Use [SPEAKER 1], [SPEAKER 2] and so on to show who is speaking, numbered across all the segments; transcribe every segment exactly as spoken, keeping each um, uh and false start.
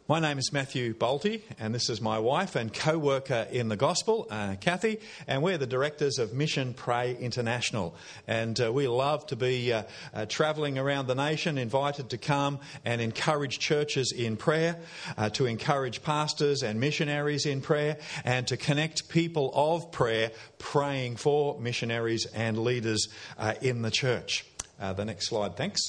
[SPEAKER 1] My name is Matthew Bolte, and this is my wife and co-worker in the gospel, uh, Kathy, and we're the directors of Mission Pray International. And uh, we love to be uh, uh, travelling around the nation, invited to come and encourage churches in prayer, uh, to encourage pastors and missionaries in prayer, and to connect people of prayer praying for missionaries and leaders uh, in the church. Uh, the next slide, thanks.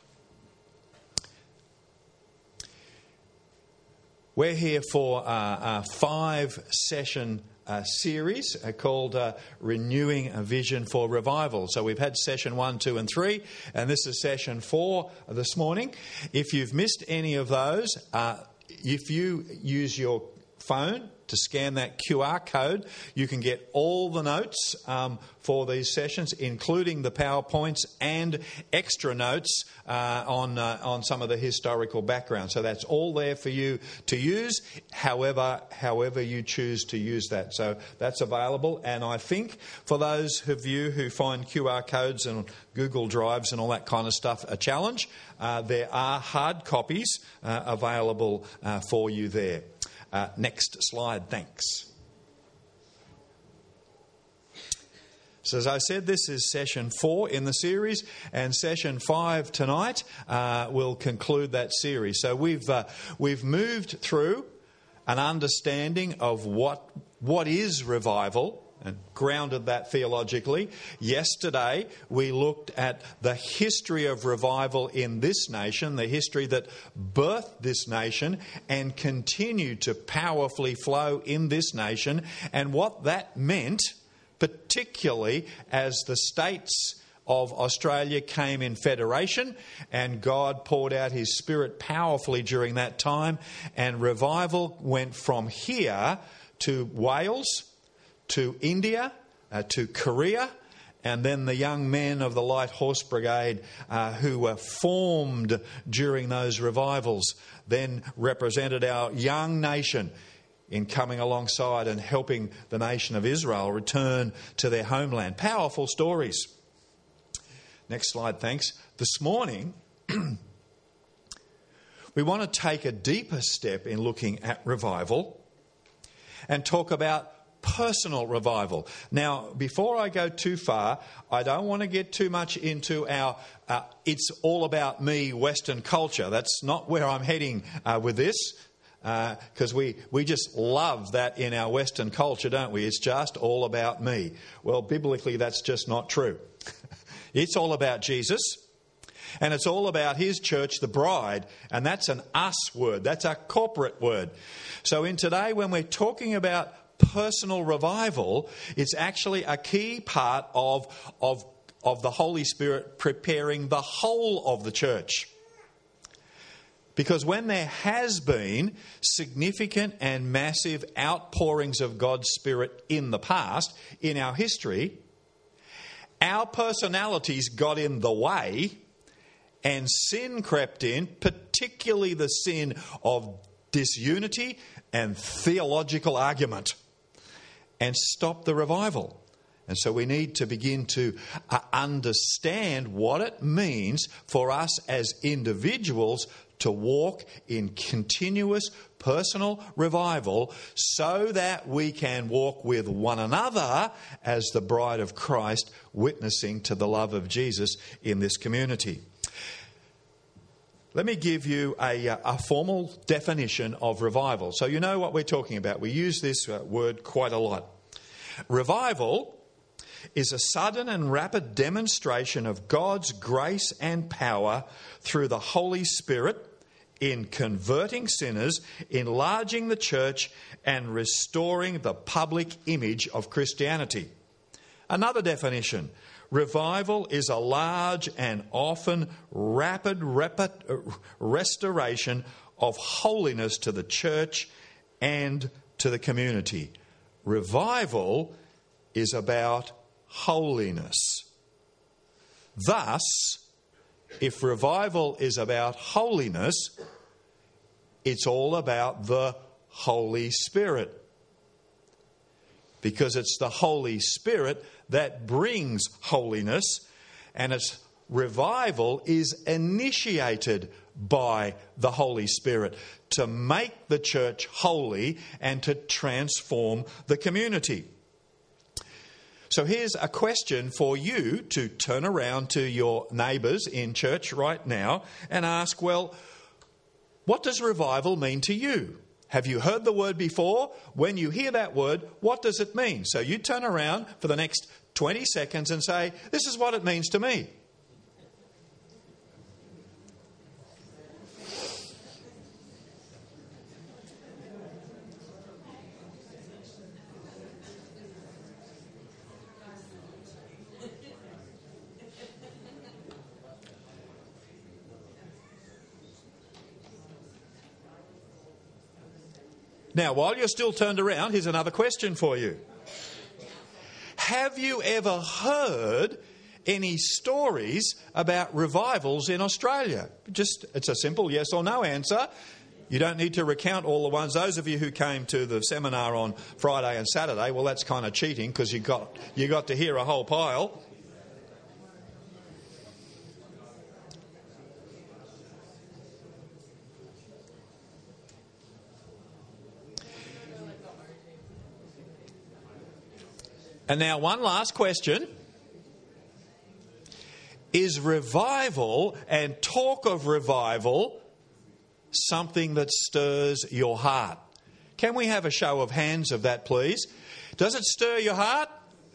[SPEAKER 1] We're here for uh, a five-session uh, series uh, called uh, Renewing a Vision for Revival. So we've had session one, two and three, and this is session four this morning. If you've missed any of those, uh, if you use your phone to scan that Q R code, you can get all the notes um, for these sessions, including the PowerPoints and extra notes uh, on uh, on some of the historical background. So that's all there for you to use, however however you choose to use that. So that's available. And I think for those of you who find Q R codes and Google Drives and all that kind of stuff a challenge, uh, there are hard copies uh, available uh, for you there. Uh, next slide, thanks. So as I said, this is session four in the series, and session five tonight uh, will conclude that series. So we've uh, we've moved through an understanding of what what is revival, and grounded that theologically. Yesterday, we looked at the history of revival in this nation, the history that birthed this nation and continued to powerfully flow in this nation, and what that meant, particularly as the states of Australia came in federation and God poured out his Spirit powerfully during that time, and revival went from here to Wales, to India, uh, to Korea, and then the young men of the Light Horse Brigade uh, who were formed during those revivals then represented our young nation in coming alongside and helping the nation of Israel return to their homeland. Powerful stories. Next slide, thanks. This morning, we want to take a deeper step in looking at revival and talk about personal revival. Now, before I go too far, I don't want to get too much into our uh, it's all about me Western culture. That's not where I'm heading uh, with this, because uh, we, we just love that in our Western culture, don't we? It's just all about me. Well, biblically, that's just not true. It's all about Jesus, and it's all about his church, the bride, and that's an us word. That's a corporate word. So in today, when we're talking about personal revival, it's actually a key part of, of, of the Holy Spirit preparing the whole of the church. Because when there has been significant and massive outpourings of God's Spirit in the past, in our history, our personalities got in the way and sin crept in, particularly the sin of disunity and theological argument, and stop the revival. And so we need to begin to uh, understand what it means for us as individuals to walk in continuous personal revival so that we can walk with one another as the bride of Christ, witnessing to the love of Jesus in this community. Let me give you a, a formal definition of revival. So you know what we're talking about. We use this word quite a lot. Revival is a sudden and rapid demonstration of God's grace and power through the Holy Spirit in converting sinners, enlarging the church, and restoring the public image of Christianity. Another definition: revival is a large and often rapid restoration of holiness to the church and to the community. Revival is about holiness. Thus, if revival is about holiness, it's all about the Holy Spirit. Because it's the Holy Spirit that brings holiness, and it's revival is initiated by the Holy Spirit to make the church holy and to transform the community. So here's a question for you to turn around to your neighbours in church right now and ask, well, what does revival mean to you? Have you heard the word before? When you hear that word, what does it mean? So you turn around for the next twenty seconds and say, this is what it means to me. Now, while you're still turned around, here's another question for you. Have you ever heard any stories about revivals in Australia? Just, it's a simple yes or no answer. You don't need to recount all the ones. Those of you who came to the seminar on Friday and Saturday, well, that's kind of cheating because you got you got to hear a whole pile. And now one last question. Is revival and talk of revival something that stirs your heart? Can we have a show of hands of that, please? Does it stir your heart?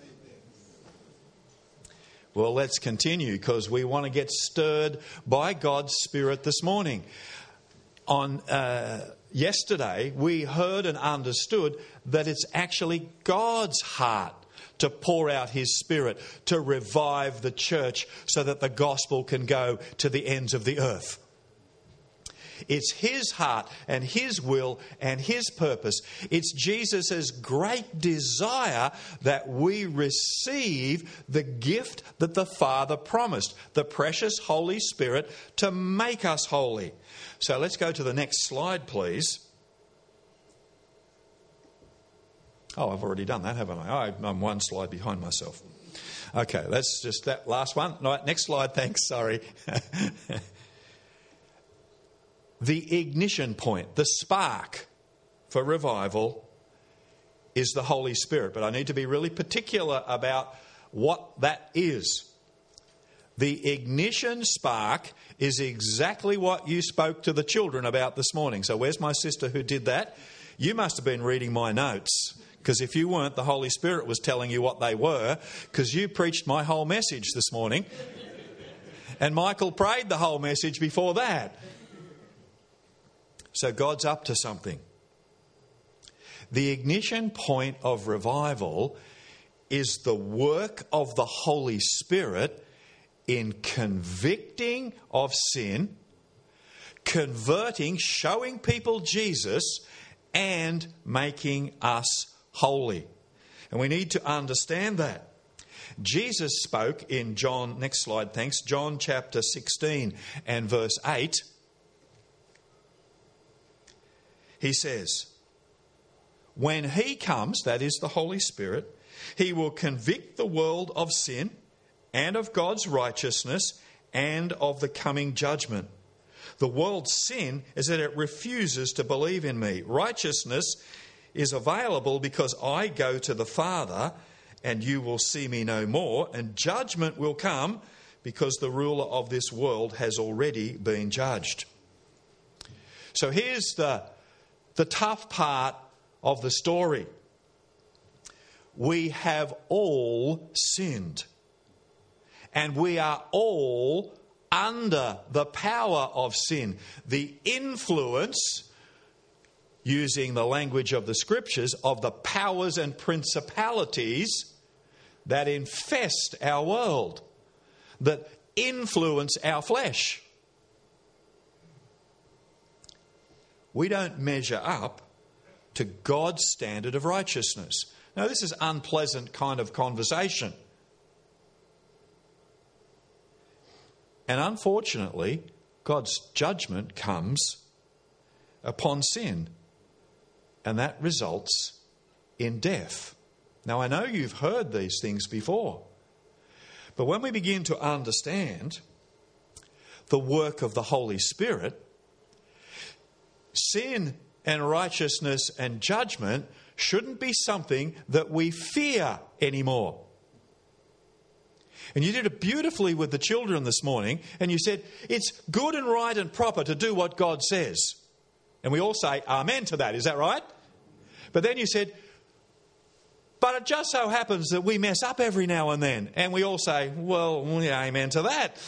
[SPEAKER 1] Well, let's continue because we want to get stirred by God's Spirit this morning. On uh, yesterday, we heard and understood that it's actually God's heart to pour out His Spirit, to revive the church so that the gospel can go to the ends of the earth. It's His heart and His will and His purpose. It's Jesus' great desire that we receive the gift that the Father promised, the precious Holy Spirit, to make us holy. So let's go to the next slide, please. Oh, I've already done that, haven't I? I'm one slide behind myself. Okay, that's just that last one. Right, next slide, thanks, sorry. The ignition point, the spark for revival is the Holy Spirit. But I need to be really particular about what that is. The ignition spark is exactly what you spoke to the children about this morning. So where's my sister who did that? You must have been reading my notes. Because if you weren't, the Holy Spirit was telling you what they were, because you preached my whole message this morning. And Michael prayed the whole message before that. So God's up to something. The ignition point of revival is the work of the Holy Spirit in convicting of sin, converting, showing people Jesus, and making us holy. And we need to understand that. Jesus spoke in John, next slide, thanks, John chapter sixteen and verse eight. He says, when He comes, that is the Holy Spirit, He will convict the world of sin and of God's righteousness and of the coming judgment. The world's sin is that it refuses to believe in me. Righteousness is available because I go to the Father and you will see me no more. And judgment will come because the ruler of this world has already been judged. So here's the, the tough part of the story. We have all sinned. And we are all under the power of sin. The influence, using the language of the Scriptures, of the powers and principalities that infest our world, that influence our flesh. We don't measure up to God's standard of righteousness. Now, this is unpleasant kind of conversation. And unfortunately, God's judgment comes upon sin. And that results in death. Now, I know you've heard these things before. But when we begin to understand the work of the Holy Spirit, sin and righteousness and judgment shouldn't be something that we fear anymore. And you did it beautifully with the children this morning, and you said, it's good and right and proper to do what God says. And we all say amen to that, is that right? But then you said, but it just so happens that we mess up every now and then. And we all say, well, yeah, amen to that.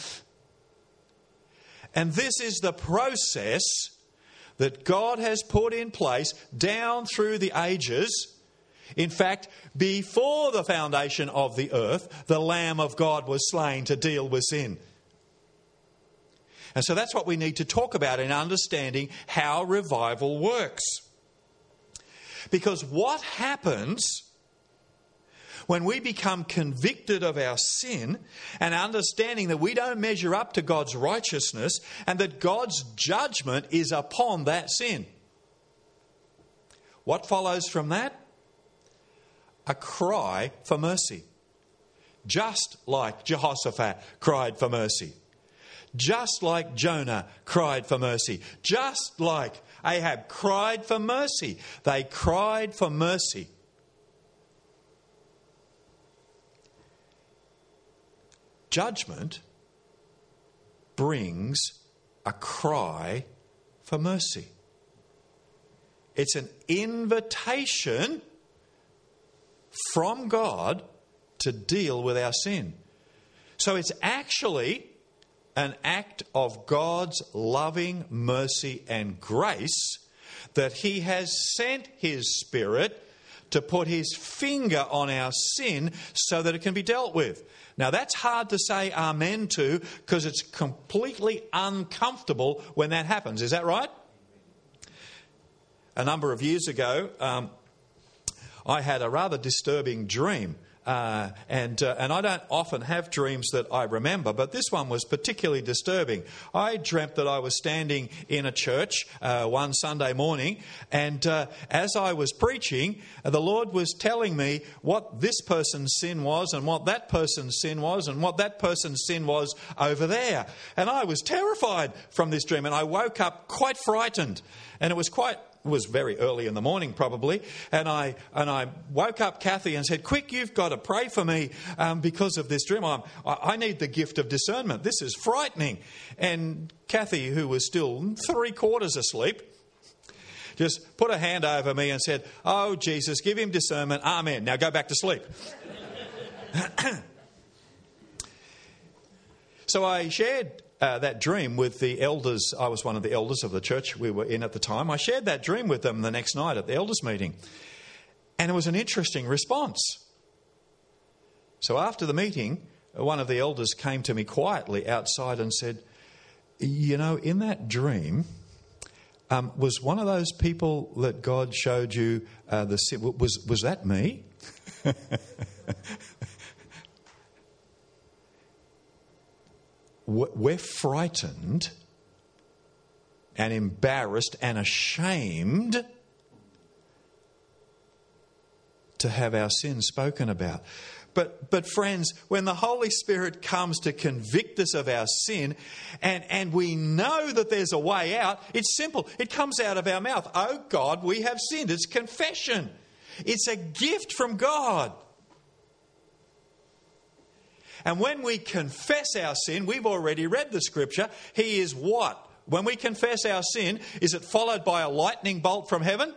[SPEAKER 1] And this is the process that God has put in place down through the ages. In fact, before the foundation of the earth, the Lamb of God was slain to deal with sin. And so that's what we need to talk about in understanding how revival works. Because what happens when we become convicted of our sin and understanding that we don't measure up to God's righteousness and that God's judgment is upon that sin? What follows from that? A cry for mercy. Just like Jehoshaphat cried for mercy. Just like Jonah cried for mercy. Just like Ahab cried for mercy. They cried for mercy. Judgment brings a cry for mercy. It's an invitation from God to deal with our sin. So it's actually an act of God's loving mercy and grace that He has sent His Spirit to put His finger on our sin so that it can be dealt with. Now that's hard to say amen to because it's completely uncomfortable when that happens. Is that right? A number of years ago, um, I had a rather disturbing dream. Uh, and uh, and I don't often have dreams that I remember, but this one was particularly disturbing. I dreamt that I was standing in a church uh, one Sunday morning, and uh, as I was preaching, the Lord was telling me what this person's sin was and what that person's sin was and what that person's sin was over there. And I was terrified from this dream, and I woke up quite frightened, and it was quite... It was very early in the morning probably, and I and I woke up Kathy and said, quick, you've got to pray for me um, because of this dream. I'm, I need the gift of discernment. This is frightening. And Kathy, who was still three quarters asleep, just put a hand over me and said, oh, Jesus, give him discernment. Amen. Now go back to sleep. So I shared Uh, that dream with the elders. I was one of the elders of the church we were in at the time. I shared that dream with them the next night at the elders meeting. And it was an interesting response. So after the meeting, one of the elders came to me quietly outside and said, you know, in that dream, um, was one of those people that God showed you uh, the sin, was, was that me? We're frightened and embarrassed and ashamed to have our sins spoken about. But, but friends, when the Holy Spirit comes to convict us of our sin and, and we know that there's a way out, it's simple. It comes out of our mouth. Oh God, we have sinned. It's confession. It's a gift from God. And when we confess our sin, we've already read the scripture, He is what? When we confess our sin, is it followed by a lightning bolt from heaven?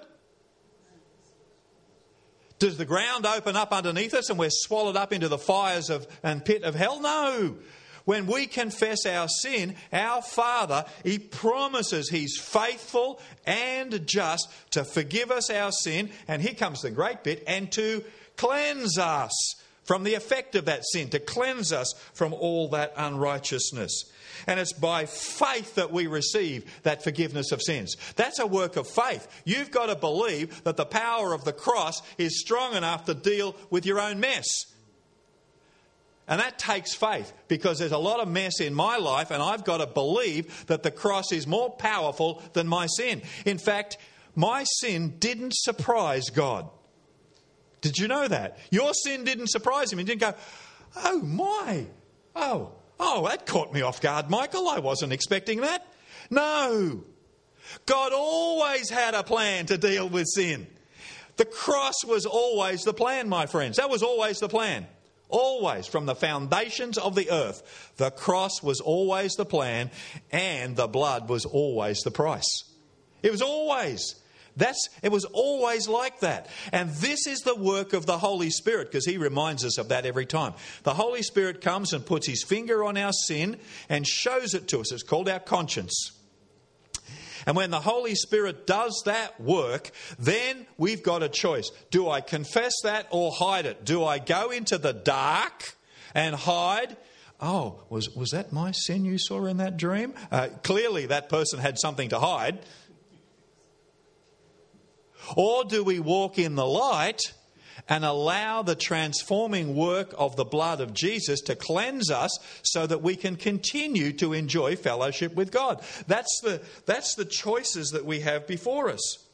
[SPEAKER 1] Does the ground open up underneath us and we're swallowed up into the fires of and pit of hell? No. When we confess our sin, our Father, He promises He's faithful and just to forgive us our sin, and here comes the great bit, and to cleanse us from the effect of that sin, to cleanse us from all that unrighteousness. And it's by faith that we receive that forgiveness of sins. That's a work of faith. You've got to believe that the power of the cross is strong enough to deal with your own mess. And that takes faith, because there's a lot of mess in my life, and I've got to believe that the cross is more powerful than my sin. In fact, my sin didn't surprise God. Did you know that? Your sin didn't surprise Him. He didn't go, oh my, Oh, oh, that caught me off guard, Michael. I wasn't expecting that. No. God always had a plan to deal with sin. The cross was always the plan, my friends. That was always the plan. Always, from the foundations of the earth, the cross was always the plan, and the blood was always the price. It was always. That's, it was always like that. And this is the work of the Holy Spirit, because he reminds us of that every time. The Holy Spirit comes and puts his finger on our sin and shows it to us. It's called our conscience. And when the Holy Spirit does that work, then we've got a choice. Do I confess that or hide it? Do I go into the dark and hide? Oh, was, was that my sin you saw in that dream? Uh, clearly that person had something to hide. Or do we walk in the light and allow the transforming work of the blood of Jesus to cleanse us so that we can continue to enjoy fellowship with God? That's the, that's the choices that we have before us.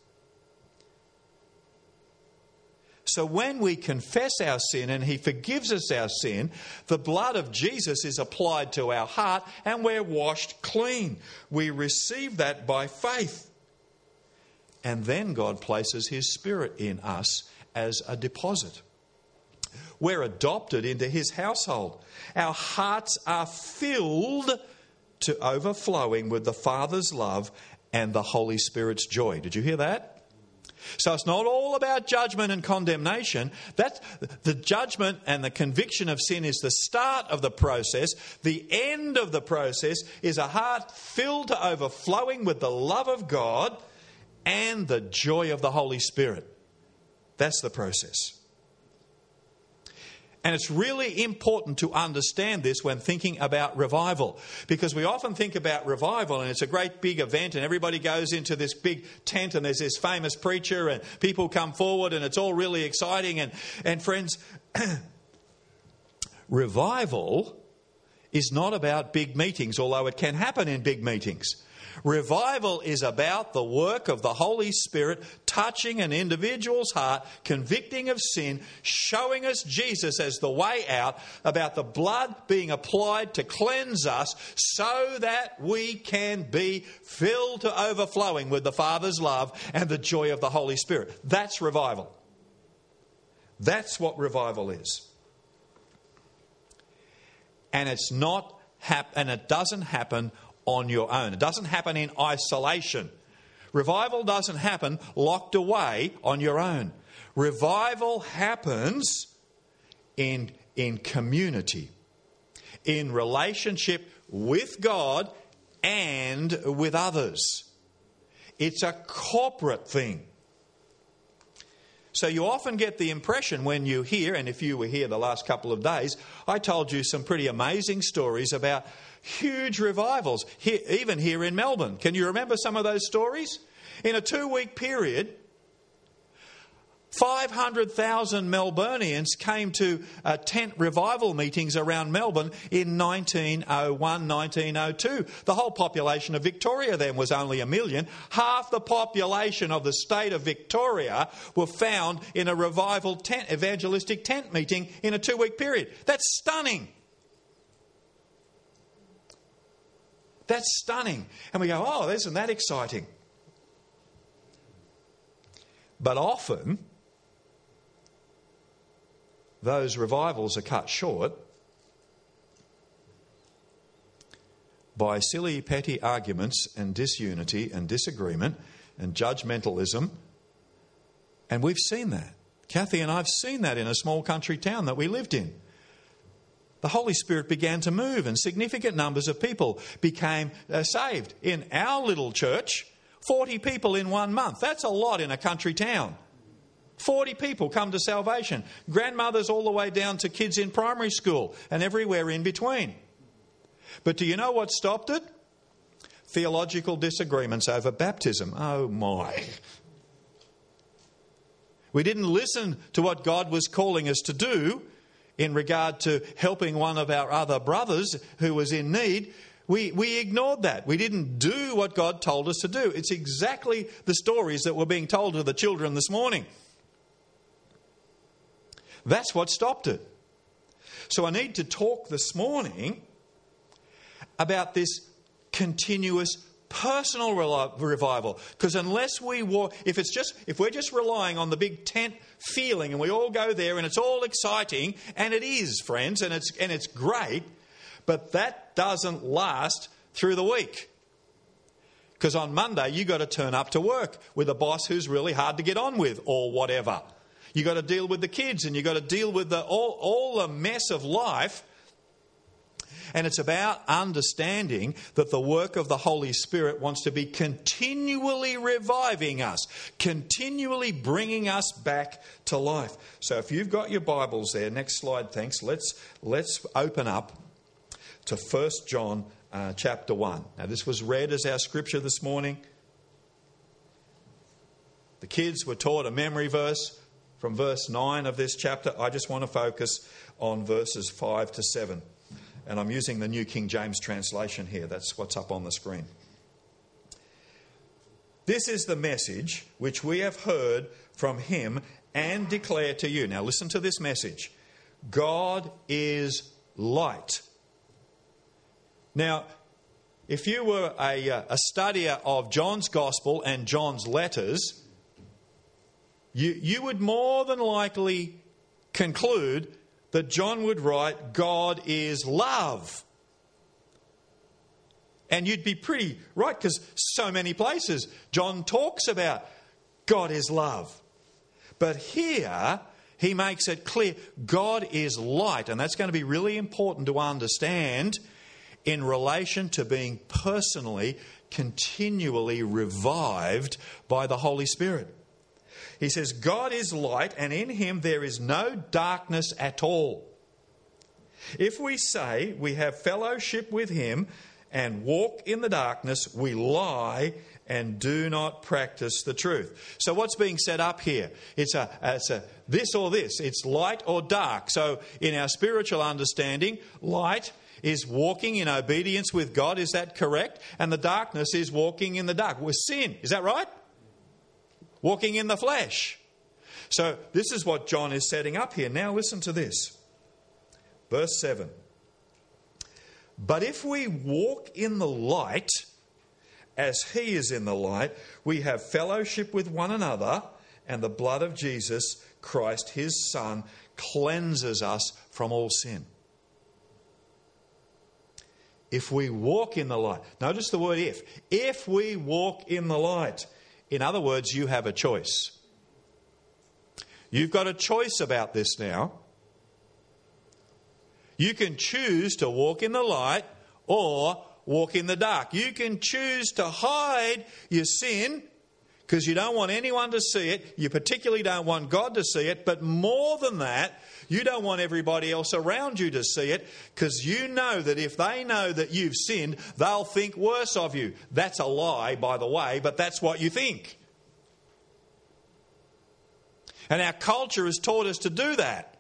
[SPEAKER 1] So when we confess our sin and he forgives us our sin, the blood of Jesus is applied to our heart and we're washed clean. We receive that by faith. And then God places his Spirit in us as a deposit. We're adopted into his household. Our hearts are filled to overflowing with the Father's love and the Holy Spirit's joy. Did you hear that? So it's not all about judgment and condemnation. That the judgment and the conviction of sin is the start of the process. The end of the process is a heart filled to overflowing with the love of God and the joy of the Holy Spirit. That's the process. And it's really important to understand this when thinking about revival, because we often think about revival and it's a great big event and everybody goes into this big tent and there's this famous preacher and people come forward and it's all really exciting. And, and friends, revival is not about big meetings, although it can happen in big meetings. Revival is about the work of the Holy Spirit touching an individual's heart, convicting of sin, showing us Jesus as the way out, about the blood being applied to cleanse us so that we can be filled to overflowing with the Father's love and the joy of the Holy Spirit. That's revival. That's what revival is. And it's not hap- and it doesn't happen on your own. It doesn't happen in isolation. Revival doesn't happen locked away on your own. Revival happens in, in community, in relationship with God and with others. It's a corporate thing. So you often get the impression when you hear, and if you were here the last couple of days, I told you some pretty amazing stories about huge revivals, here, even here in Melbourne. Can you remember some of those stories? In a two-week period, five hundred thousand Melburnians came to uh, tent revival meetings around Melbourne in nineteen oh one, nineteen oh two. The whole population of Victoria then was only a million. Half the population of the state of Victoria were found in a revival tent, evangelistic tent meeting in a two-week period. That's stunning. That's stunning. And we go, oh, isn't that exciting? But often, those revivals are cut short by silly, petty arguments and disunity and disagreement and judgmentalism. And we've seen that. Kathy and I have seen that in a small country town that we lived in. The Holy Spirit began to move and significant numbers of people became uh, saved. In our little church, forty people in one month. That's a lot in a country town. forty people come to salvation. Grandmothers all the way down to kids in primary school and everywhere in between. But do you know what stopped it? Theological disagreements over baptism. Oh my. We didn't listen to what God was calling us to do in regard to helping one of our other brothers who was in need. We, we ignored that. We didn't do what God told us to do. It's exactly the stories that were being told to the children this morning. That's what stopped it. So I need to talk this morning about this continuous personal revival. Because unless we walk, if it's just, if we're just relying on the big tent feeling and we all go there and it's all exciting, and it is, friends, and it's and it's great, but that doesn't last through the week. Because on Monday you got to turn up to work with a boss who's really hard to get on with, or whatever. You got to deal with the kids, and you got to deal with the all all the mess of life. And it's about understanding that the work of the Holy Spirit wants to be continually reviving us, continually bringing us back to life. So if you've got your Bibles there, next slide, thanks. Let's let's open up to First John uh, chapter one. Now, this was read as our scripture this morning. The kids were taught a memory verse from verse nine of this chapter. I just want to focus on verses five to seven. And I'm using the New King James translation here. That's what's up on the screen. This is the message which we have heard from him and declare to you. Now listen to this message. God is light. Now, if you were a, a studier of John's Gospel and John's letters, you, you would more than likely conclude that John would write, God is love. And you'd be pretty right, because so many places John talks about God is love. But here he makes it clear God is light. And that's going to be really important to understand in relation to being personally, continually revived by the Holy Spirit. He says, God is light, and in him there is no darkness at all. If we say we have fellowship with him and walk in the darkness, we lie and do not practice the truth. So what's being set up here? It's a, it's a this or this. It's light or dark. So in our spiritual understanding, light is walking in obedience with God. Is that correct? And the darkness is walking in the dark with sin. Is that right? Walking in the flesh. So this is what John is setting up here. Now listen to this. Verse seven. But if we walk in the light, as he is in the light, we have fellowship with one another, and the blood of Jesus Christ, his Son, cleanses us from all sin. If we walk in the light. Notice the word if. If we walk in the light. In other words, you have a choice. You've got a choice about this now. You can choose to walk in the light or walk in the dark. You can choose to hide your sin because you don't want anyone to see it. You particularly don't want God to see it. But more than that, you don't want everybody else around you to see it, because you know that if they know that you've sinned, they'll think worse of you. That's a lie, by the way, but that's what you think. And our culture has taught us to do that.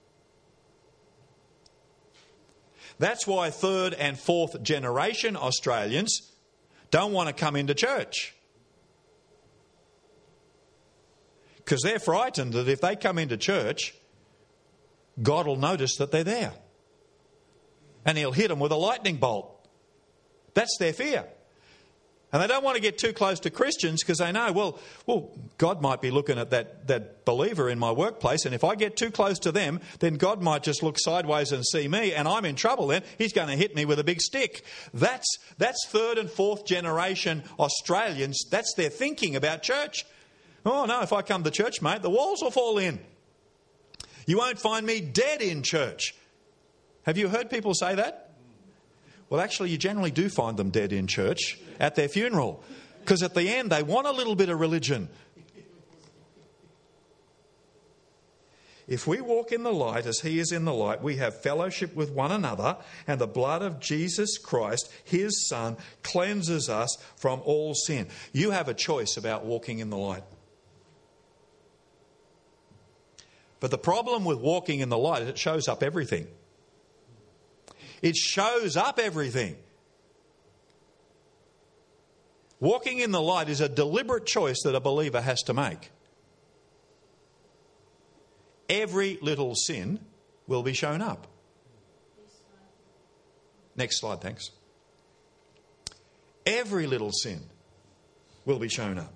[SPEAKER 1] That's why third and fourth generation Australians don't want to come into church. Because they're frightened that if they come into church, God will notice that they're there. And he'll hit them with a lightning bolt. That's their fear. And they don't want to get too close to Christians because they know, well, well, God might be looking at that, that believer in my workplace, and if I get too close to them, then God might just look sideways and see me, and I'm in trouble then. He's going to hit me with a big stick. That's, that's third and fourth generation Australians. That's their thinking about church. Oh, no, if I come to church, mate, the walls will fall in. You won't find me dead in church. Have you heard people say that? Well, actually, you generally do find them dead in church at their funeral, because at the end they want a little bit of religion. If we walk in the light as he is in the light, we have fellowship with one another, and the blood of Jesus Christ, his Son, cleanses us from all sin. You have a choice about walking in the light. But the problem with walking in the light is it shows up everything. It shows up everything. Walking in the light is a deliberate choice that a believer has to make. Every little sin will be shown up. Next slide, thanks. Every little sin will be shown up.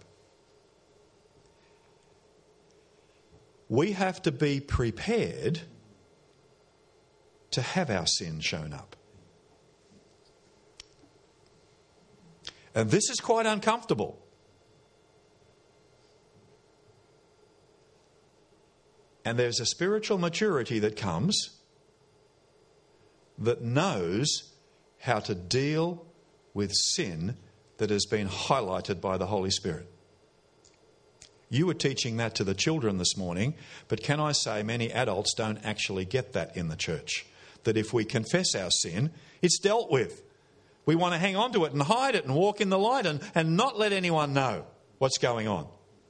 [SPEAKER 1] We have to be prepared to have our sin shown up. And this is quite uncomfortable. And there's a spiritual maturity that comes that knows how to deal with sin that has been highlighted by the Holy Spirit. You were teaching that to the children this morning, but can I say many adults don't actually get that in the church. That if we confess our sin, it's dealt with. We want to hang on to it and hide it and walk in the light and, and not let anyone know what's going on.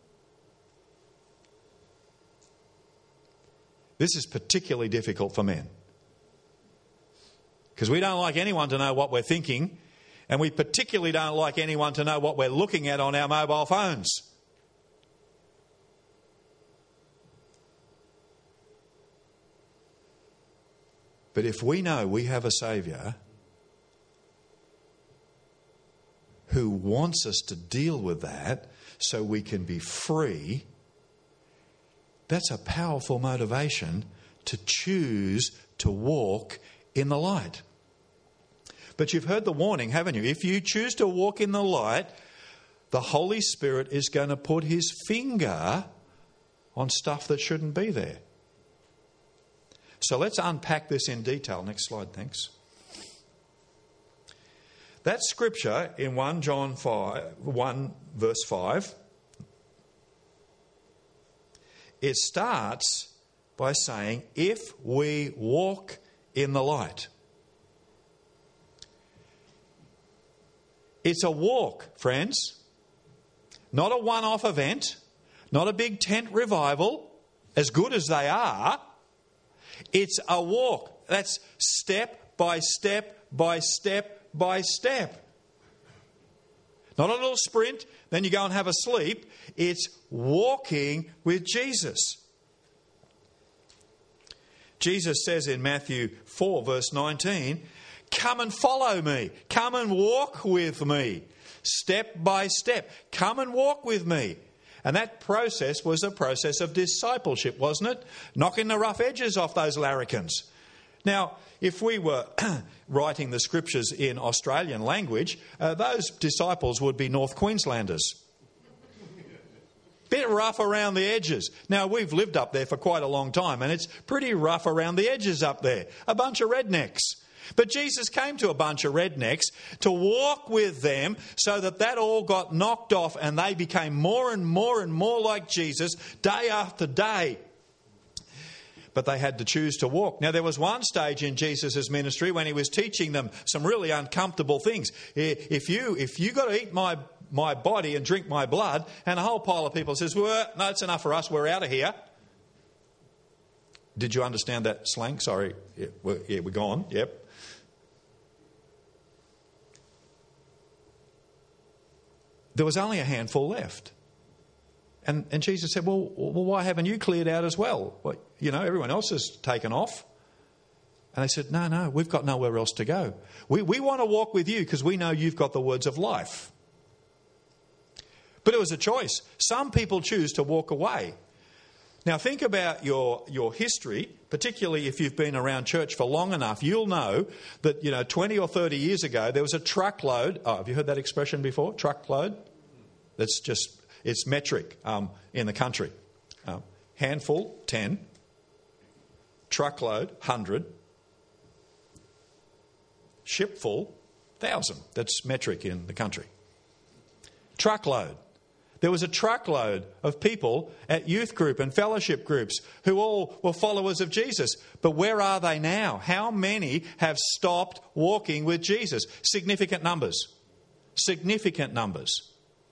[SPEAKER 1] This is particularly difficult for men. Because we don't like anyone to know what we're thinking, and we particularly don't like anyone to know what we're looking at on our mobile phones. But if we know we have a Saviour who wants us to deal with that so we can be free, that's a powerful motivation to choose to walk in the light. But you've heard the warning, haven't you? If you choose to walk in the light, the Holy Spirit is going to put his finger on stuff that shouldn't be there. So let's unpack this in detail. Next slide, thanks. That scripture in First John five, one verse five, it starts by saying, if we walk in the light. It's a walk, friends. Not a one-off event, not a big tent revival, as good as they are. It's a walk. That's step by step by step by step. Not a little sprint, then you go and have a sleep. It's walking with Jesus. Jesus says in Matthew four, verse nineteen, come and follow me. Come and walk with me. Step by step. Come and walk with me. And that process was a process of discipleship, wasn't it? Knocking the rough edges off those larrikins. Now, if we were writing the scriptures in Australian language, uh, those disciples would be North Queenslanders. Bit rough around the edges. Now, we've lived up there for quite a long time, and it's pretty rough around the edges up there. A bunch of rednecks. But Jesus came to a bunch of rednecks to walk with them so that that all got knocked off and they became more and more and more like Jesus day after day. But they had to choose to walk. Now, there was one stage in Jesus' ministry when he was teaching them some really uncomfortable things. If you if you got to eat my, my body and drink my blood, and a whole pile of people says, well, no, it's enough for us, we're out of here. Did you understand that slang? Sorry, yeah, we're, yeah, we're gone, yep. There was only a handful left. And, and Jesus said, well, well, why haven't you cleared out as well? well? You know, everyone else has taken off. And they said, no, no, we've got nowhere else to go. We, we want to walk with you because we know you've got the words of life. But it was a choice. Some people choose to walk away. Now, think about your, your history, particularly if you've been around church for long enough. You'll know that, you know, twenty or thirty years ago, there was a truckload. Oh, have you heard that expression before? Truckload? That's just, it's metric um, in the country. Um, handful, ten. Truckload, one hundred. Shipful, one thousand. That's metric in the country. Truckload. There was a truckload of people at youth group and fellowship groups who all were followers of Jesus. But where are they now? How many have stopped walking with Jesus? Significant numbers. Significant numbers.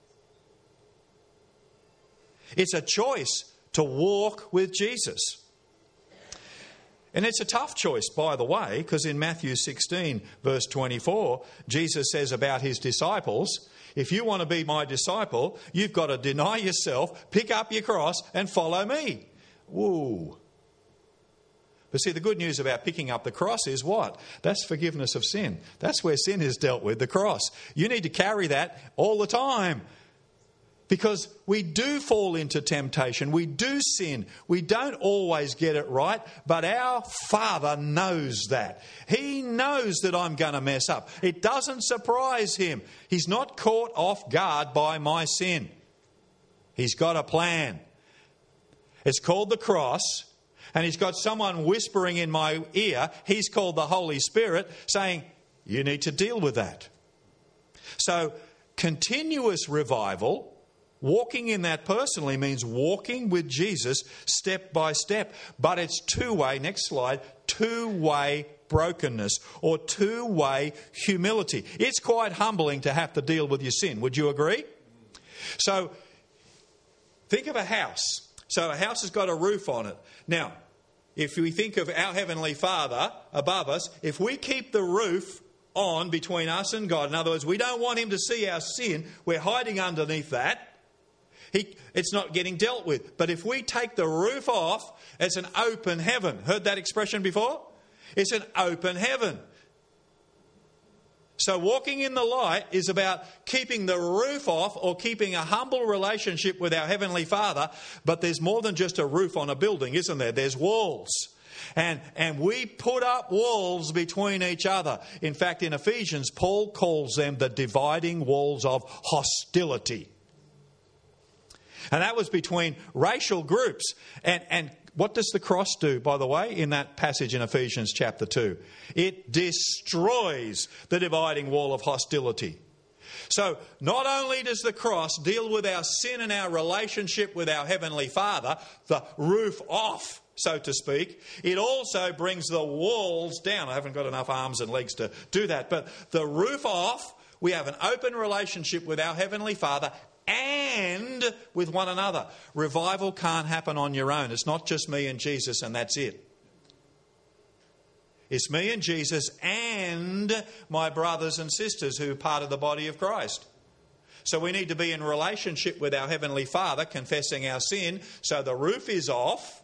[SPEAKER 1] It's a choice to walk with Jesus. And it's a tough choice, by the way, because in Matthew sixteen, verse twenty-four, Jesus says about his disciples, if you want to be my disciple, you've got to deny yourself, pick up your cross and follow me. Woo. But see, the good news about picking up the cross is what? That's forgiveness of sin. That's where sin is dealt with, the cross. You need to carry that all the time. Because we do fall into temptation. We do sin. We don't always get it right. But our Father knows that. He knows that I'm going to mess up. It doesn't surprise him. He's not caught off guard by my sin. He's got a plan. It's called the cross. And he's got someone whispering in my ear. He's called the Holy Spirit, saying, you need to deal with that. So, continuous revival, walking in that personally, means walking with Jesus step by step. But it's two-way, next slide, two-way brokenness or two-way humility. It's quite humbling to have to deal with your sin. Would you agree? So, think of a house. So a house has got a roof on it. Now, if we think of our Heavenly Father above us, if we keep the roof on between us and God, in other words, we don't want him to see our sin, we're hiding underneath that, he, it's not getting dealt with. But if we take the roof off, it's an open heaven. Heard that expression before? It's an open heaven. So walking in the light is about keeping the roof off or keeping a humble relationship with our Heavenly Father. But there's more than just a roof on a building, isn't there? There's walls. And, and we put up walls between each other. In fact, in Ephesians, Paul calls them the dividing walls of hostility. And that was between racial groups. And, and what does the cross do, by the way, in that passage in Ephesians chapter two? It destroys the dividing wall of hostility. So not only does the cross deal with our sin and our relationship with our Heavenly Father, the roof off, so to speak, it also brings the walls down. I haven't got enough arms and legs to do that. But the roof off, we have an open relationship with our Heavenly Father and with one another. Revival can't happen on your own. It's not just me and Jesus and that's it. It's me and Jesus and my brothers and sisters who are part of the body of Christ. So we need to be in relationship with our Heavenly Father, confessing our sin. So the roof is off.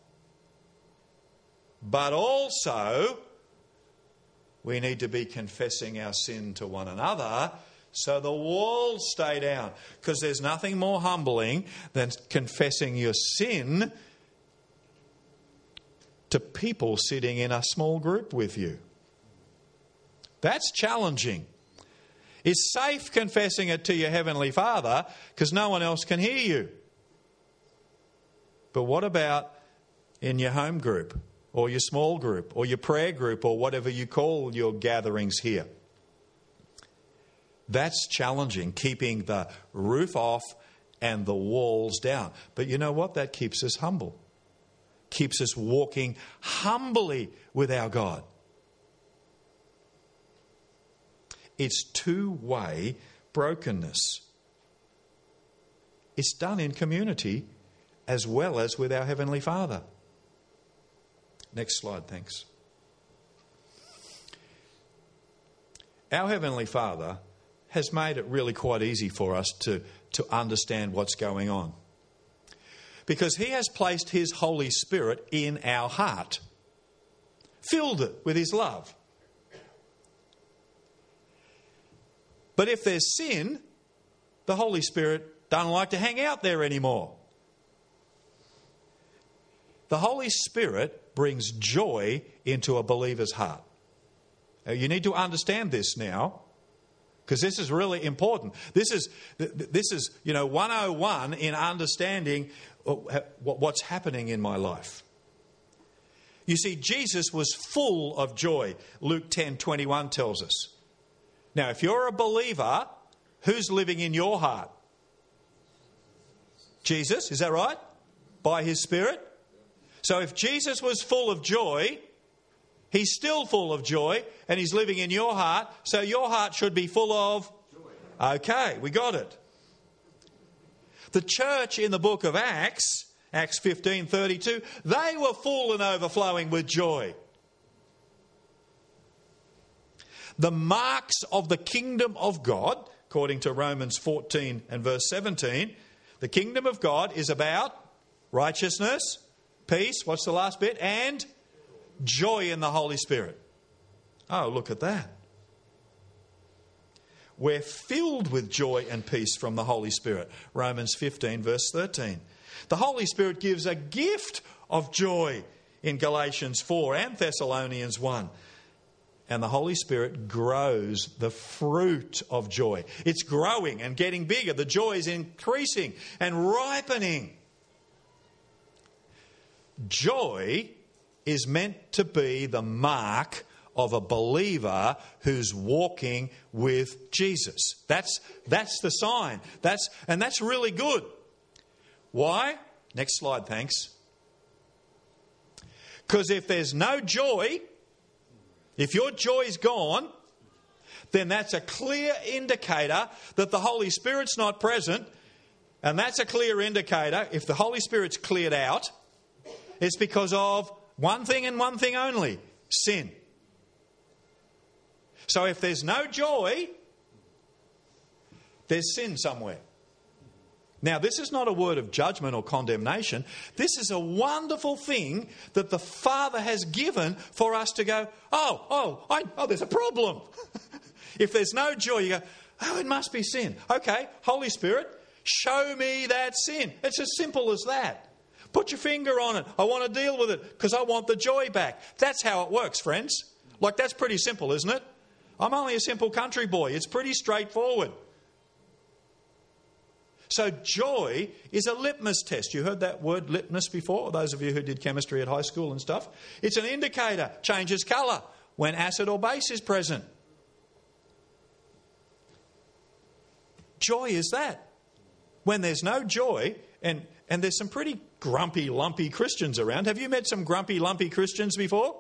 [SPEAKER 1] But also, we need to be confessing our sin to one another so the walls stay down. Because there's nothing more humbling than confessing your sin to people sitting in a small group with you. That's challenging. It's safe confessing it to your Heavenly Father because no one else can hear you. But what about in your home group or your small group or your prayer group or whatever you call your gatherings here? That's challenging, keeping the roof off and the walls down. But you know what? That keeps us humble. Keeps us walking humbly with our God. It's two-way brokenness. It's done in community as well as with our Heavenly Father. Next slide, thanks. Our Heavenly Father has made it really quite easy for us to, to understand what's going on. Because he has placed his Holy Spirit in our heart. Filled it with his love. But if there's sin, the Holy Spirit doesn't like to hang out there anymore. The Holy Spirit brings joy into a believer's heart. Now, you need to understand this now, because this is really important. This is, this is, you know, one oh one in understanding what's happening in my life. You see, Jesus was full of joy. Luke ten twenty-one tells us. Now, if you're a believer, who's living in your heart? Jesus, is that right? By his Spirit? So if Jesus was full of joy, he's still full of joy and he's living in your heart. So your heart should be full of joy. Okay, we got it. The church in the book of Acts, Acts fifteen thirty-two, they were full and overflowing with joy. The marks of the kingdom of God, according to Romans fourteen and verse seventeen, the kingdom of God is about righteousness, peace, what's the last bit? And joy in the Holy Spirit. Oh, look at that. We're filled with joy and peace from the Holy Spirit. Romans fifteen, verse thirteen. The Holy Spirit gives a gift of joy in Galatians four and Thessalonians one. And the Holy Spirit grows the fruit of joy. It's growing and getting bigger. The joy is increasing and ripening. Joy is meant to be the mark of a believer who's walking with Jesus. That's, that's the sign. That's, and that's really good. Why? Next slide, thanks. Because if there's no joy, if your joy's gone, then that's a clear indicator that the Holy Spirit's not present. And that's a clear indicator, if the Holy Spirit's cleared out, it's because of one thing and one thing only, sin. So if there's no joy, there's sin somewhere. Now, this is not a word of judgment or condemnation. This is a wonderful thing that the Father has given for us to go, oh, oh, I, oh, there's a problem. If there's no joy, you go, oh, it must be sin. Okay, Holy Spirit, show me that sin. It's as simple as that. Put your finger on it. I want to deal with it because I want the joy back. That's how it works, friends. Like, that's pretty simple, isn't it? I'm only a simple country boy. It's pretty straightforward. So joy is a litmus test. You heard that word litmus before? Those of you who did chemistry at high school and stuff. It's an indicator. Changes colour when acid or base is present. Joy is that. When there's no joy, and, and there's some pretty grumpy, lumpy Christians around. Have you met some grumpy, lumpy Christians before?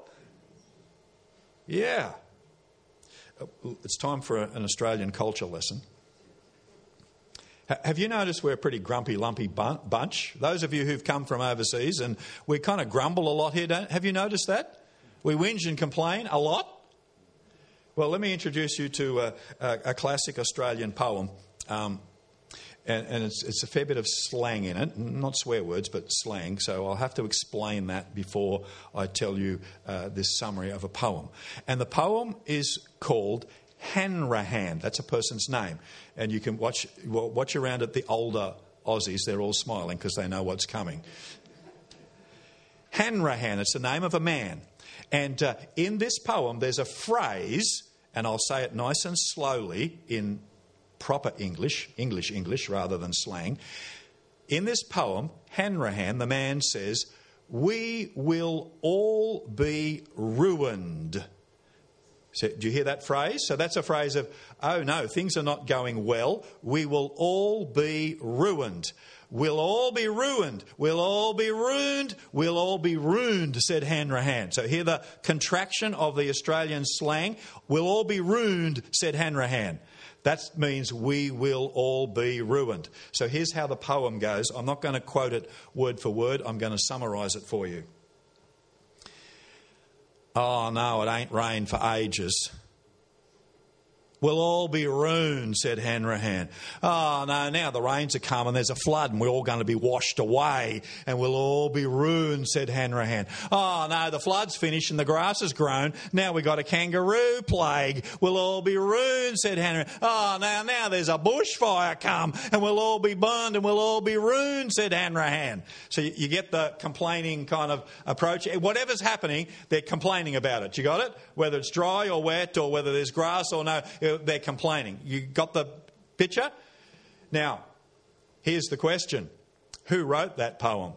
[SPEAKER 1] Yeah. It's time for an Australian culture lesson. Have you noticed we're a pretty grumpy, lumpy bunch? Those of you who've come from overseas, and we kind of grumble a lot here, don't, have you noticed that? We whinge and complain a lot. Well, let me introduce you to a, a, a classic Australian poem. Um, and and it's, it's a fair bit of slang in it, not swear words, but slang. So I'll have to explain that before I tell you uh, this summary of a poem. And the poem is called Hanrahan. That's a person's name. And you can watch watch around at the older Aussies. They're all smiling because they know what's coming. Hanrahan, it's the name of a man. And uh, in this poem, there's a phrase, and I'll say it nice and slowly in proper English, English English rather than slang. In this poem, Hanrahan, the man says, "We will all be ruined." So, do you hear that phrase? So that's a phrase of, oh no, things are not going well. We will all be ruined. We'll all be ruined. We'll all be ruined. We'll all be ruined, said Hanrahan. So hear the contraction of the Australian slang. We'll all be ruined, said Hanrahan. That means we will all be ruined. So here's how the poem goes. I'm not going to quote it word for word. I'm going to summarise it for you. Oh, no, it ain't rained for ages. We'll all be ruined, said Hanrahan. Oh, no, now the rains are coming, there's a flood and we're all going to be washed away and we'll all be ruined, said Hanrahan. Oh, no, the flood's finished and the grass has grown. Now we've got a kangaroo plague. We'll all be ruined, said Hanrahan. Oh, now, now there's a bushfire come and we'll all be burned and we'll all be ruined, said Hanrahan. So you, you get the complaining kind of approach. Whatever's happening, they're complaining about it. You got it? Whether it's dry or wet or whether there's grass or no, they're complaining. You got the picture? Now, here's the question. Who wrote that poem?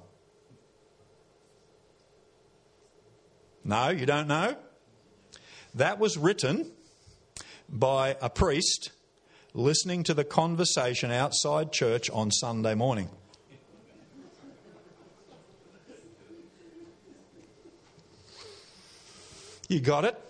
[SPEAKER 1] No, you don't know? That was written by a priest listening to the conversation outside church on Sunday morning. You got it?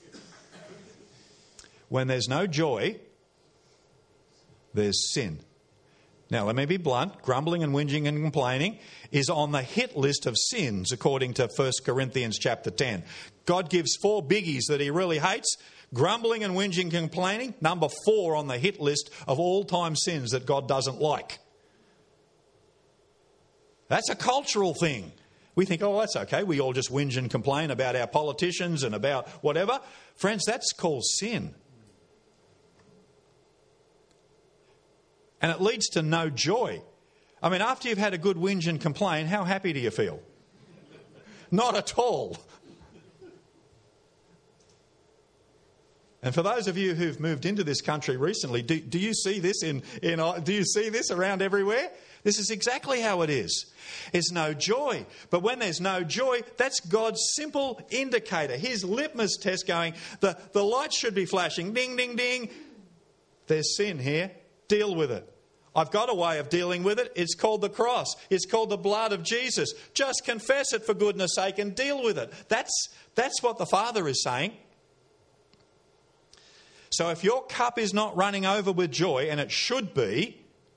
[SPEAKER 1] When there's no joy, there's sin. Now, let me be blunt. Grumbling and whinging and complaining is on the hit list of sins, according to First Corinthians chapter ten. God gives four biggies that he really hates. Grumbling and whinging and complaining, number four on the hit list of all-time sins that God doesn't like. That's a cultural thing. We think, oh, that's okay. We all just whinge and complain about our politicians and about whatever. Friends, that's called sin. And it leads to no joy. I mean, after you've had a good whinge and complain, how happy do you feel? Not at all. And for those of you who've moved into this country recently, do, do you see this in, in do you see this around everywhere? This is exactly how it is. There's no joy. But when there's no joy, that's God's simple indicator. His litmus test going, the, the light should be flashing. Ding, ding, ding. There's sin here. Deal with it. I've got a way of dealing with it. It's called the cross. It's called the blood of Jesus. Just confess it for goodness sake and deal with it. That's, that's what the Father is saying. So if your cup is not running over with joy, and it should be...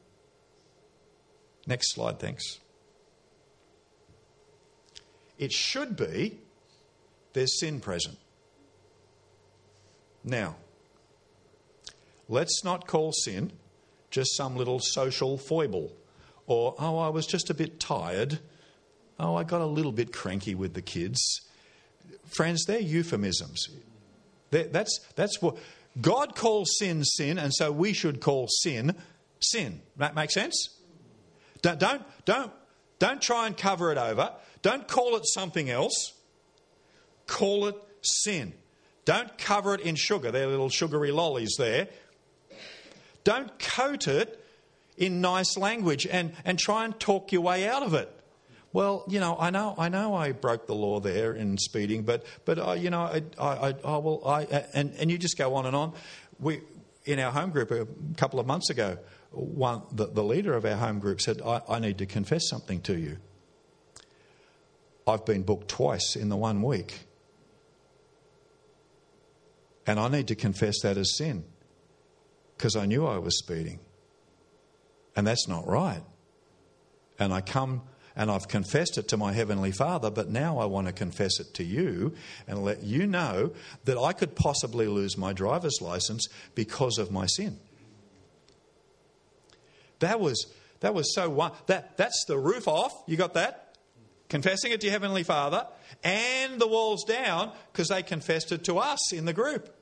[SPEAKER 1] Next slide, thanks. It should be there's sin present. Now, let's not call sin just some little social foible. Or, oh, I was just a bit tired. Oh, I got a little bit cranky with the kids. Friends, they're euphemisms. They're, that's, that's what... God calls sin, sin, and so we should call sin, sin. That make sense? Don't, don't, don't, don't try and cover it over. Don't call it something else. Call it sin. Don't cover it in sugar. They're little sugary lollies there. Don't coat it in nice language and, and try and talk your way out of it. Well, you know, I know, I know, I broke the law there in speeding, but, but uh, you know, I, I, I, I will, I, and and you just go on and on. We, in our home group a couple of months ago, one the, the leader of our home group said, I, I need to confess something to you. I've been booked twice in the one week, and I need to confess that as sin because I knew I was speeding, and that's not right. And I come. And I've confessed it to my Heavenly Father, but now I want to confess it to you and let you know that I could possibly lose my driver's license because of my sin. That was that was so one that that's the roof off. You got that? Confessing it to your Heavenly Father, and the walls down because they confessed it to us in the group.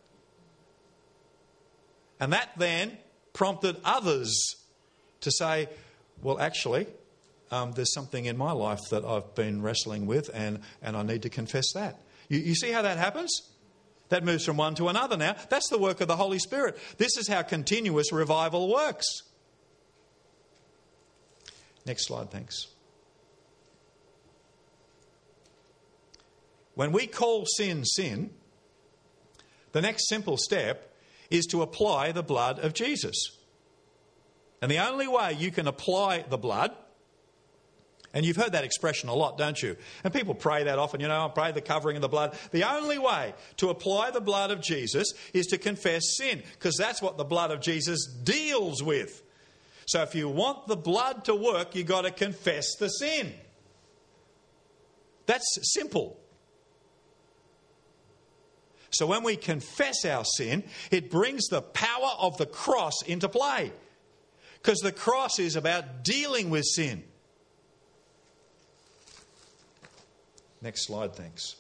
[SPEAKER 1] And that then prompted others to say, well, actually, Um, there's something in my life that I've been wrestling with and, and I need to confess that. You, you see how that happens? That moves from one to another now. That's the work of the Holy Spirit. This is how continuous revival works. Next slide, thanks. When we call sin, sin, the next simple step is to apply the blood of Jesus. And the only way you can apply the blood, and you've heard that expression a lot, don't you? And people pray that often, you know, I pray the covering of the blood. The only way to apply the blood of Jesus is to confess sin, because that's what the blood of Jesus deals with. So if you want the blood to work, you've got to confess the sin. That's simple. So when we confess our sin, it brings the power of the cross into play, because the cross is about dealing with sin. Next slide, thanks.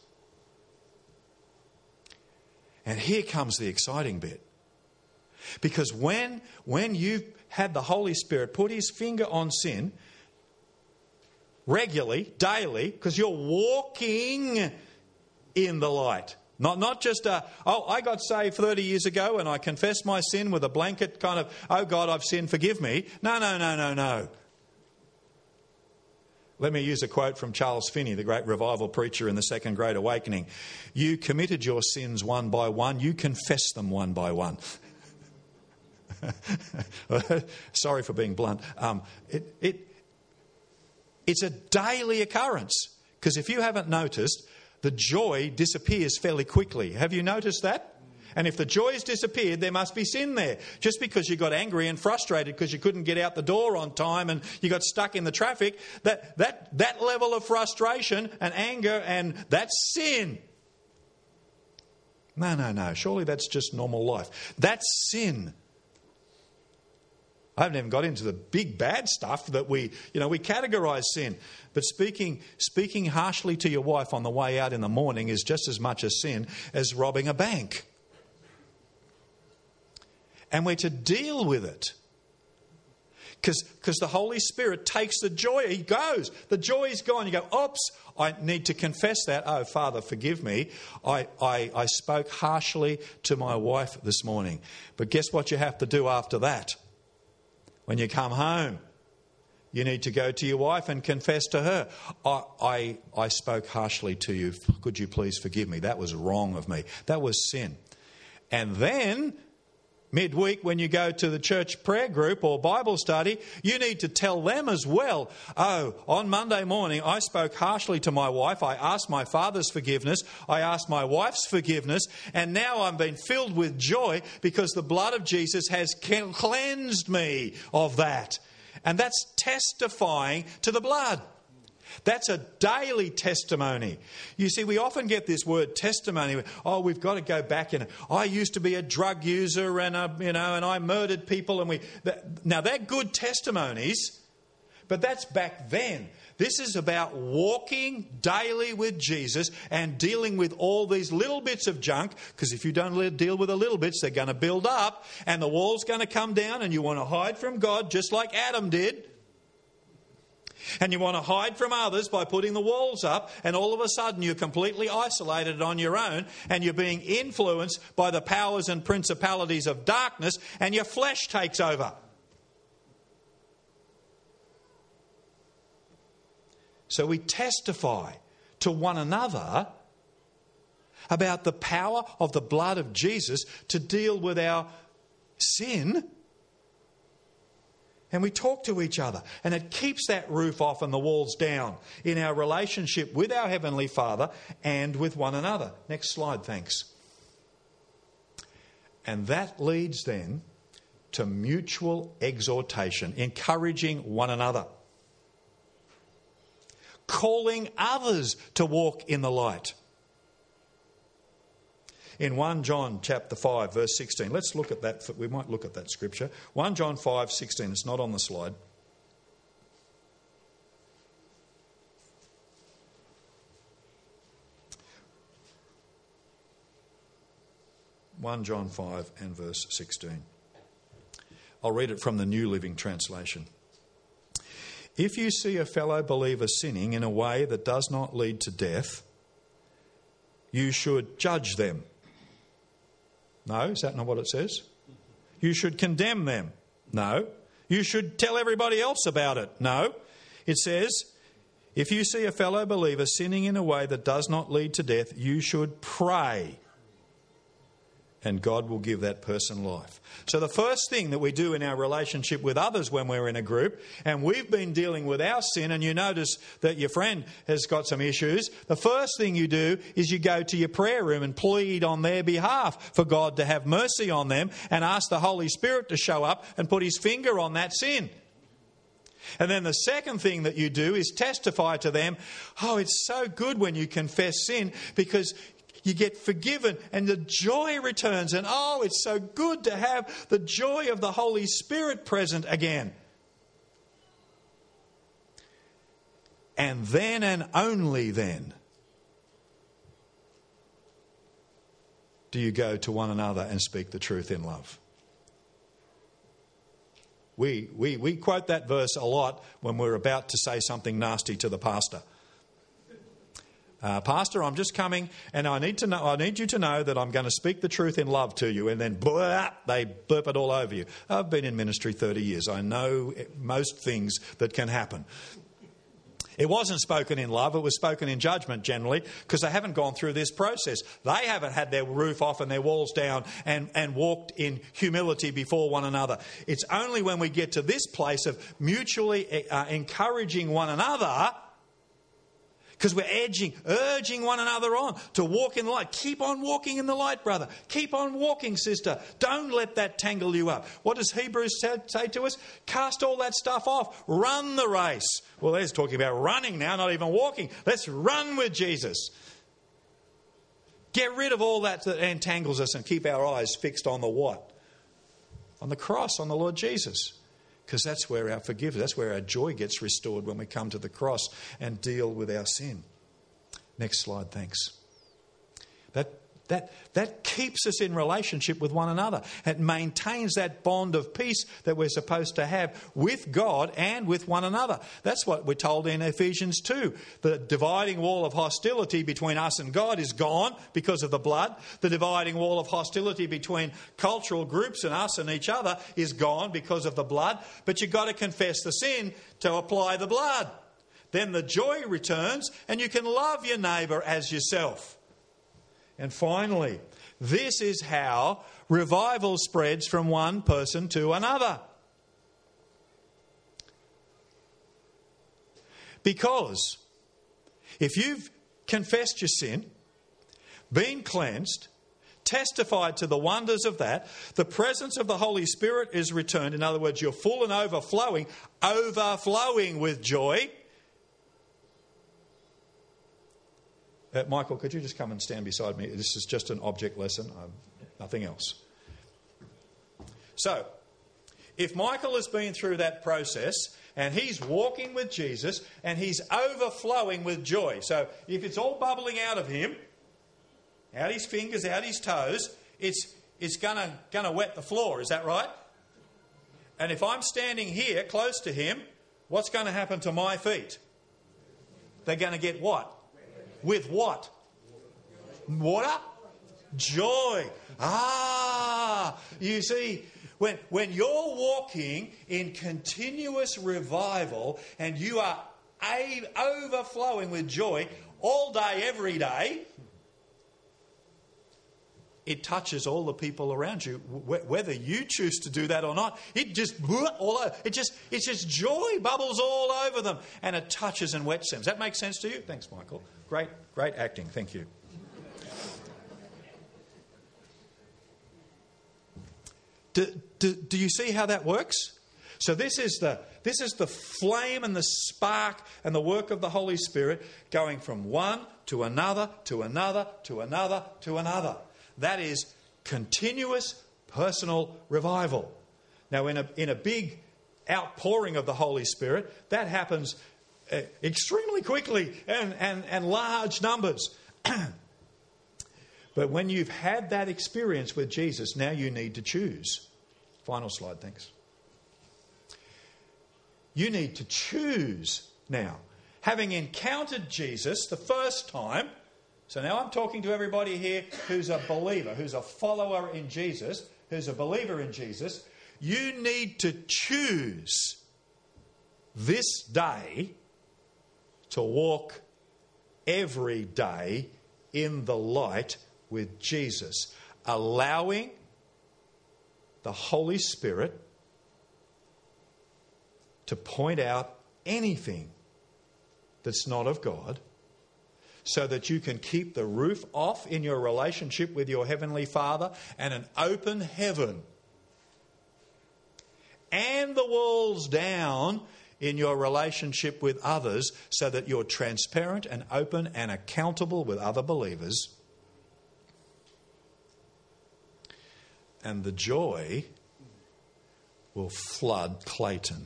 [SPEAKER 1] And here comes the exciting bit. Because when, when you've had the Holy Spirit put his finger on sin regularly, daily, because you're walking in the light. Not, not just, a, oh, I got saved thirty years ago and I confessed my sin with a blanket kind of, oh God, I've sinned, forgive me. No, no, no, no, no. Let me use a quote from Charles Finney, the great revival preacher in the Second Great Awakening. You committed your sins one by one. You confess them one by one. Sorry for being blunt. Um, it, it, it's a daily occurrence. Because if you haven't noticed, the joy disappears fairly quickly. Have you noticed that? And if the joy has disappeared, there must be sin there. Just because you got angry and frustrated because you couldn't get out the door on time and you got stuck in the traffic, that, that, that level of frustration and anger, and that's sin. No, no, no. Surely that's just normal life. That's sin. I haven't even got into the big bad stuff that we, you know, we categorise sin. But speaking speaking harshly to your wife on the way out in the morning is just as much a sin as robbing a bank. And we're to deal with it. Because the Holy Spirit takes the joy. He goes. The joy is gone. You go, oops, I need to confess that. Oh, Father, forgive me. I, I, I spoke harshly to my wife this morning. But guess what you have to do after that? When you come home, you need to go to your wife and confess to her. I, I, I spoke harshly to you. Could you please forgive me? That was wrong of me. That was sin. And then midweek, when you go to the church prayer group or Bible study, you need to tell them as well, oh, on Monday morning I spoke harshly to my wife. I asked my father's forgiveness. I asked my wife's forgiveness. And now I'm being filled with joy because the blood of Jesus has cleansed me of that. And that's testifying to the blood. That's a daily testimony. You see, we often get this word testimony. Oh, we've got to go back and I used to be a drug user and a, you know, and I murdered people. And we that, now they're good testimonies, but that's back then. This is about walking daily with Jesus and dealing with all these little bits of junk. Because if you don't deal with the little bits, they're going to build up, and the wall's going to come down, and you want to hide from God, just like Adam did. And you want to hide from others by putting the walls up, and all of a sudden you're completely isolated on your own, and you're being influenced by the powers and principalities of darkness, and your flesh takes over. So we testify to one another about the power of the blood of Jesus to deal with our sin. And we talk to each other, and it keeps that roof off and the walls down in our relationship with our Heavenly Father and with one another. Next slide, thanks. And that leads then to mutual exhortation, encouraging one another, calling others to walk in the light. In First John chapter five, verse sixteen. Let's look at that. We might look at that scripture. First John five, sixteen. It's not on the slide. First John five and verse sixteen. I'll read it from the New Living Translation. If you see a fellow believer sinning in a way that does not lead to death, you should judge them. No, is that not what it says? You should condemn them. No. You should tell everybody else about it. No. It says, if you see a fellow believer sinning in a way that does not lead to death, you should pray. And God will give that person life. So the first thing that we do in our relationship with others when we're in a group, and we've been dealing with our sin, and you notice that your friend has got some issues, the first thing you do is you go to your prayer room and plead on their behalf for God to have mercy on them and ask the Holy Spirit to show up and put his finger on that sin. And then the second thing that you do is testify to them, oh, it's so good when you confess sin because you get forgiven and the joy returns. And oh, it's so good to have the joy of the Holy Spirit present again. And then and only then do you go to one another and speak the truth in love. We, we, we quote that verse a lot when we're about to say something nasty to the pastor. Uh, Pastor, I'm just coming and I need to know. I need you to know that I'm going to speak the truth in love to you, and then blah, they blurp it all over you. I've been in ministry thirty years. I know most things that can happen. It wasn't spoken in love, it was spoken in judgment generally, because they haven't gone through this process. They haven't had their roof off and their walls down and, and walked in humility before one another. It's only when we get to this place of mutually uh, encouraging one another, because we're edging, urging one another on to walk in the light. Keep on walking in the light, brother. Keep on walking, sister. Don't let that tangle you up. What does Hebrews say to us? Cast all that stuff off. Run the race. Well, there's talking about running now, not even walking. Let's run with Jesus. Get rid of all that that entangles us and keep our eyes fixed on the what? On the cross, on the Lord Jesus. Because that's where our forgiveness, that's where our joy gets restored when we come to the cross and deal with our sin. Next slide, thanks. That That, that keeps us in relationship with one another. It maintains that bond of peace that we're supposed to have with God and with one another. That's what we're told in Ephesians two. The dividing wall of hostility between us and God is gone because of the blood. The dividing wall of hostility between cultural groups and us and each other is gone because of the blood. But you've got to confess the sin to apply the blood. Then the joy returns and you can love your neighbour as yourself. And finally, this is how revival spreads from one person to another. Because if you've confessed your sin, been cleansed, testified to the wonders of that, the presence of the Holy Spirit is returned. In other words, you're full and overflowing, overflowing with joy. Uh, Michael, could you just come and stand beside me? This is just an object lesson, um, nothing else. So, if Michael has been through that process and he's walking with Jesus and he's overflowing with joy, so if it's all bubbling out of him, out his fingers, out his toes, it's it's gonna gonna wet the floor. Is that right? And if I'm standing here close to him, what's going to happen to my feet? They're going to get what? With what? Water? Joy. Ah, you see, when, when you're walking in continuous revival and you are a- overflowing with joy all day, every day, it touches all the people around you, whether you choose to do that or not. It just all over. It just it's just joy bubbles all over them, and it touches and wets them. Does that make sense to you? Thanks, Michael. Great, great acting. Thank you. Do, do, do you see how that works? So this is the this is the flame and the spark and the work of the Holy Spirit going from one to another to another to another to another. That is continuous personal revival. Now, in a in a big outpouring of the Holy Spirit, that happens uh, extremely quickly and, and, and large numbers. But when you've had that experience with Jesus, now you need to choose. Final slide, thanks. You need to choose now. Having encountered Jesus the first time, so now I'm talking to everybody here who's a believer, who's a follower in Jesus, who's a believer in Jesus. You need to choose this day to walk every day in the light with Jesus, allowing the Holy Spirit to point out anything that's not of God, so that you can keep the roof off in your relationship with your Heavenly Father and an open heaven, and the walls down in your relationship with others, so that you're transparent and open and accountable with other believers. And the joy will flood Clayton.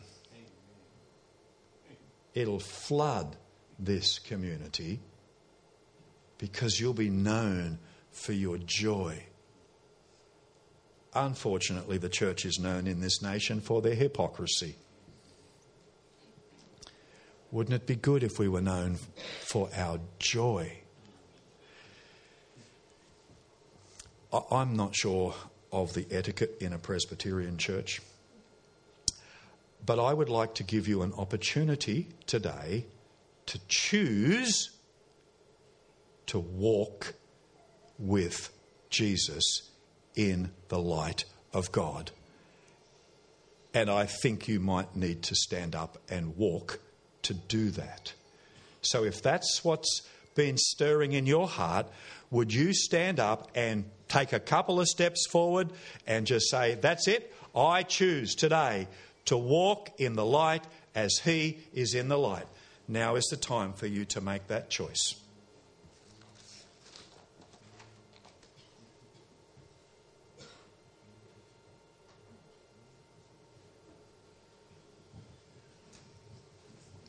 [SPEAKER 1] It'll flood this community, because you'll be known for your joy. Unfortunately, the church is known in this nation for their hypocrisy. Wouldn't it be good if we were known for our joy? I'm not sure of the etiquette in a Presbyterian church, but I would like to give you an opportunity today to choose to walk with Jesus in the light of God. And I think you might need to stand up and walk to do that. So if that's what's been stirring in your heart, would you stand up and take a couple of steps forward and just say, that's it, I choose today to walk in the light as He is in the light. Now is the time for you to make that choice.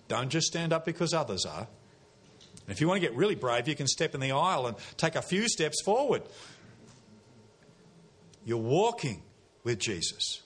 [SPEAKER 1] Don't just stand up because others are. And if you want to get really brave, you can step in the aisle and take a few steps forward. You're walking with Jesus.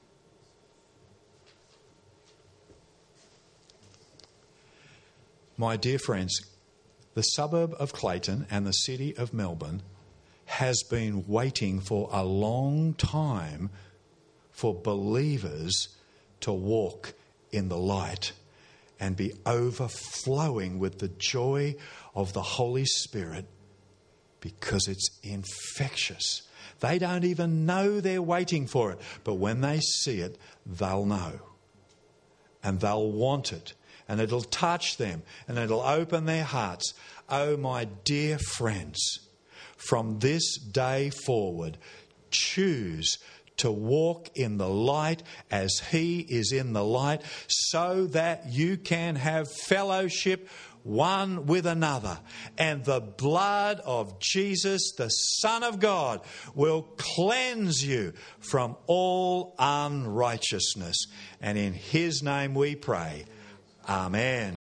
[SPEAKER 1] My dear friends, the suburb of Clayton and the city of Melbourne has been waiting for a long time for believers to walk in the light and be overflowing with the joy of the Holy Spirit, because it's infectious. They don't even know they're waiting for it, but when they see it, they'll know. And they'll want it. And it'll touch them. And it'll open their hearts. Oh, my dear friends, from this day forward, choose to walk in the light as He is in the light, so that you can have fellowship one with another. And the blood of Jesus, the Son of God, will cleanse you from all unrighteousness. And in His name we pray. Amen.